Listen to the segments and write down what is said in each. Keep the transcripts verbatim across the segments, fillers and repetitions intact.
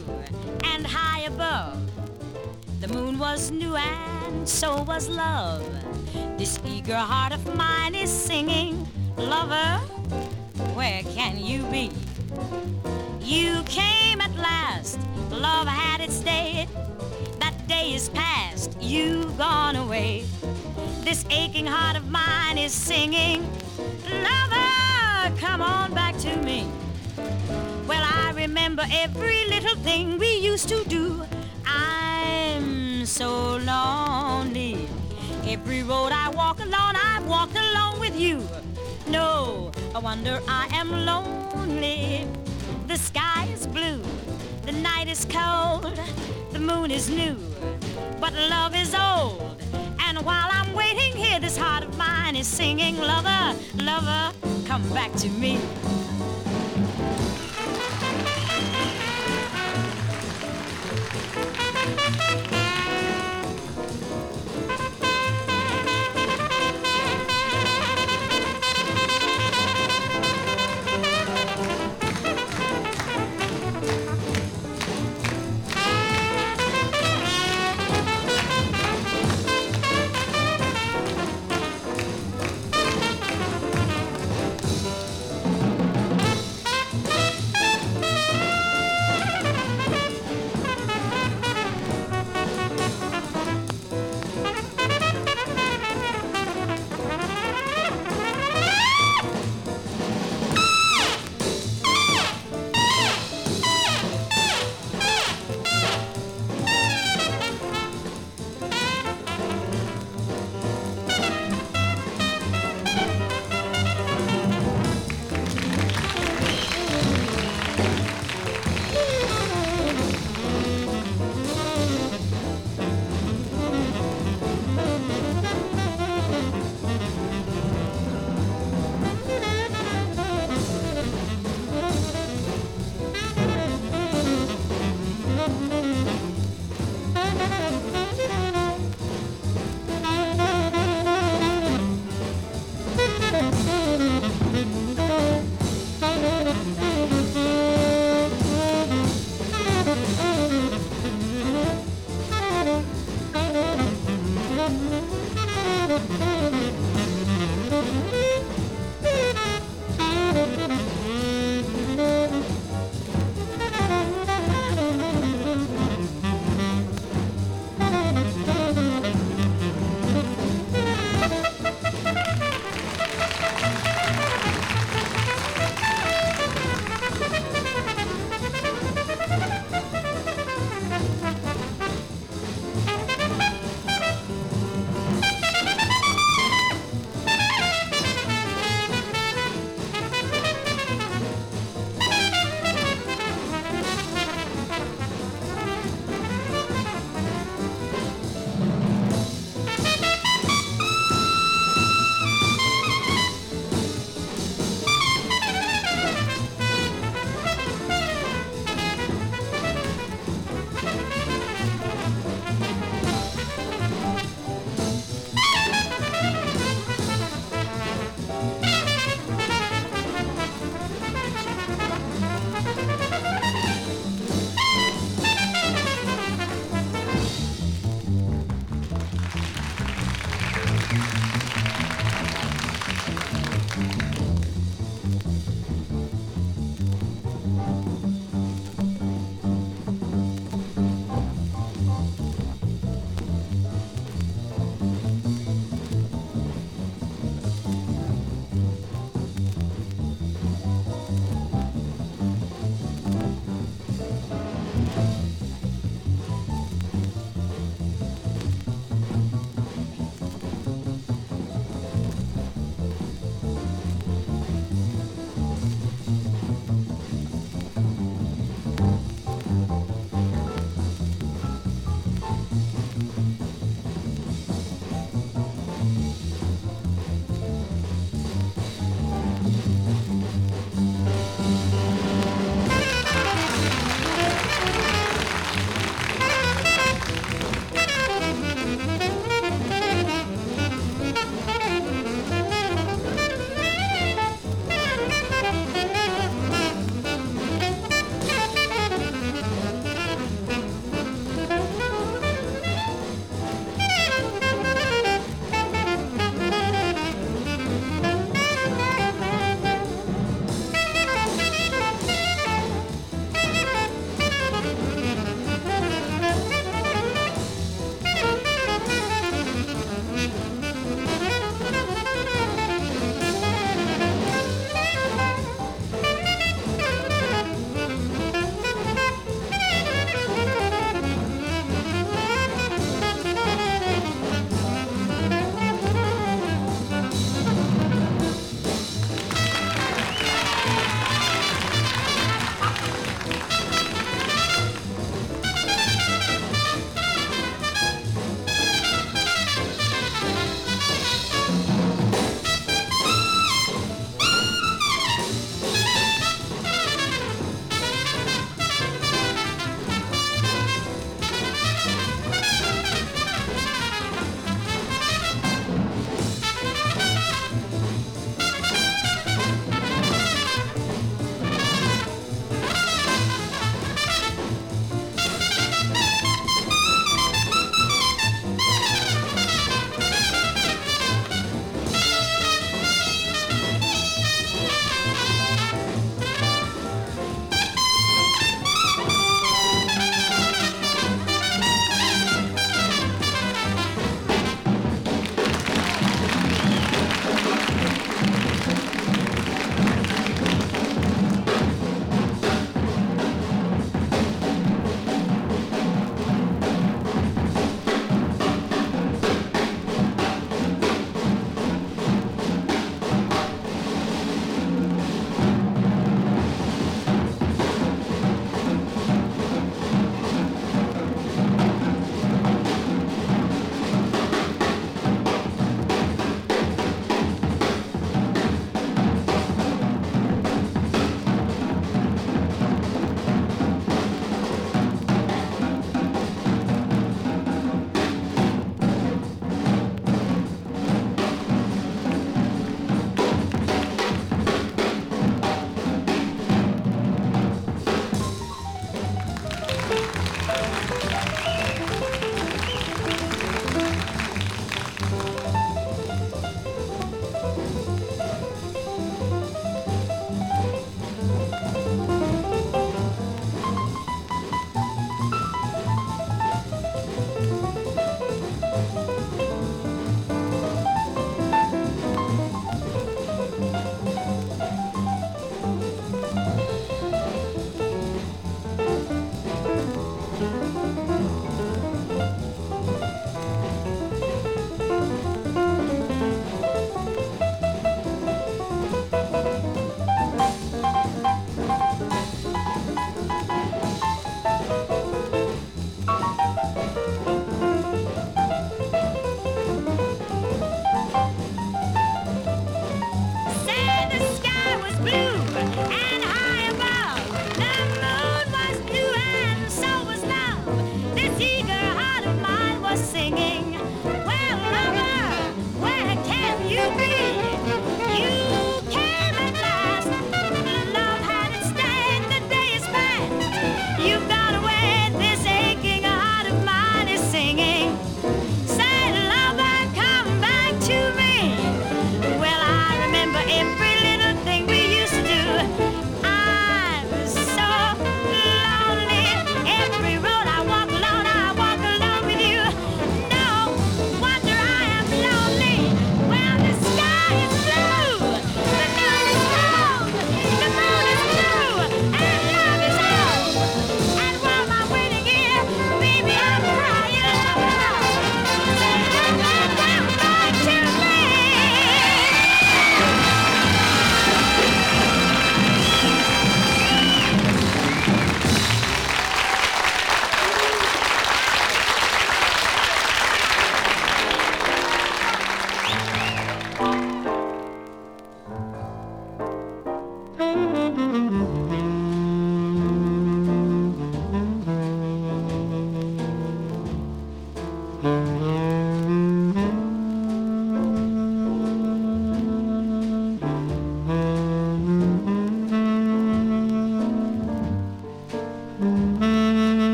blue and high above. The moon was new and so was love. This eager heart of mine is singing, lover, where can you be? You came at last, love had its day. That day is past, you've gone away. This aching heart of mine is singing, lover, come on back to me. Well, I remember every little thing we used to do. I'm so lonely. Every road I walk alone, I've walked alone with you. No, I wonder I am lonely. The sky is blue, the night is cold, the moon is new, but love is old. And while I'm waiting here, this heart of mine is singing, lover, lover, come back to me.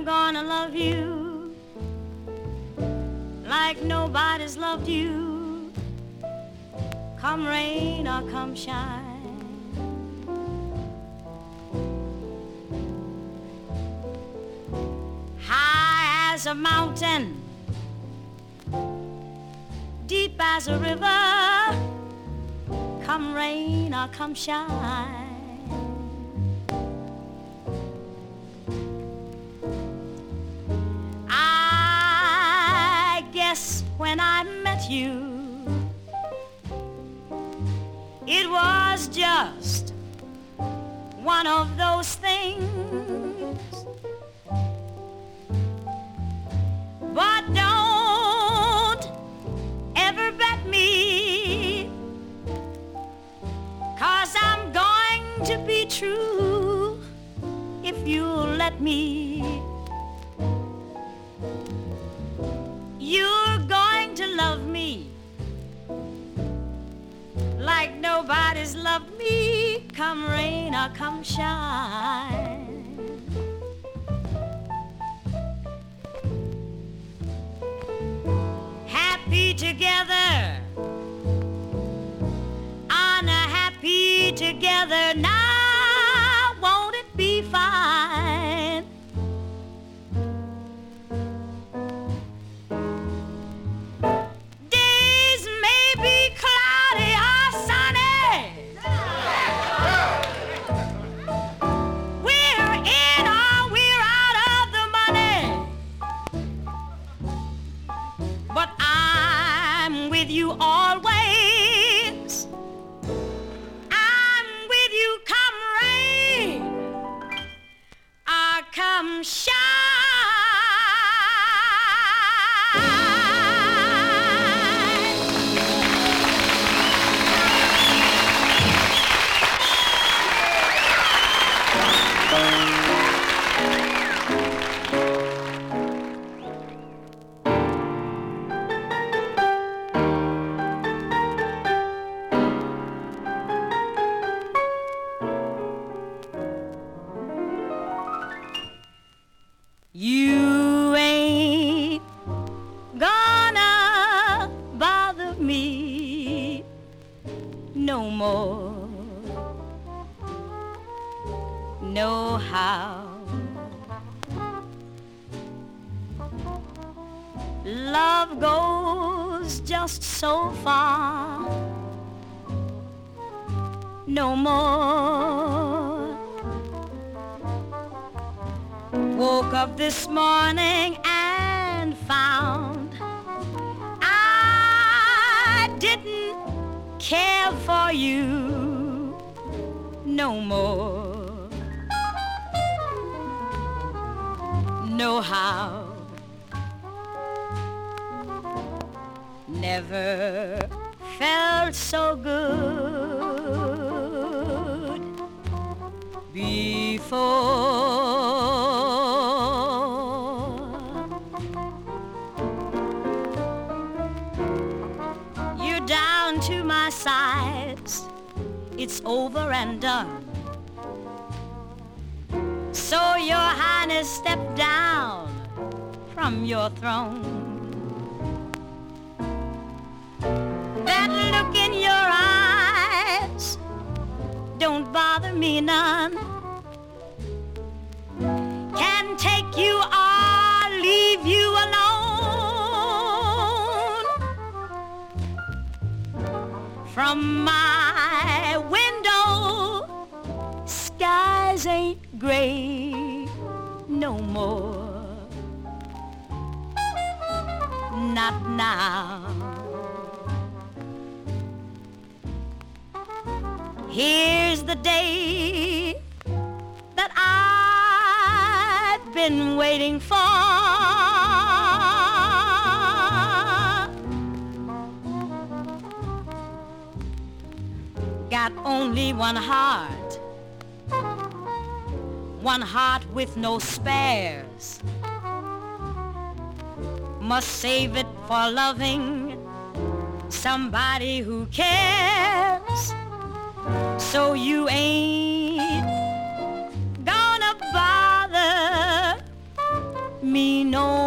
gonna love you like nobody's loved you, come rain or come shine. High as a mountain, deep as a river, come rain or come shine. I guess when I met you, it was just one of those things. But don't ever bet me, 'cause I'm going to be true if you'll let me. You're going to love me like nobody's loved me, come rain or come shine. Happy together, honor happy together, now won't it be fine? Days may be cloudy or sunny, we're in or we're out of the money, but I'm with you always. I'm with you come rain or come shine. You ain't gonna bother me no more, no how. Love goes just so far, no more. Woke up this morning and found I didn't care for you no more, no how. Never felt so good before. You're down to my sides, it's over and done. So your highness step down from your throne. That look in your eyes don't bother me none. Can take you or leave you alone. From my window, skies ain't gray no more. Not now. Here's the day that I've been waiting for. Got only one heart, one heart with no spares. Must save it for loving somebody who cares. So you ain't gonna bother me no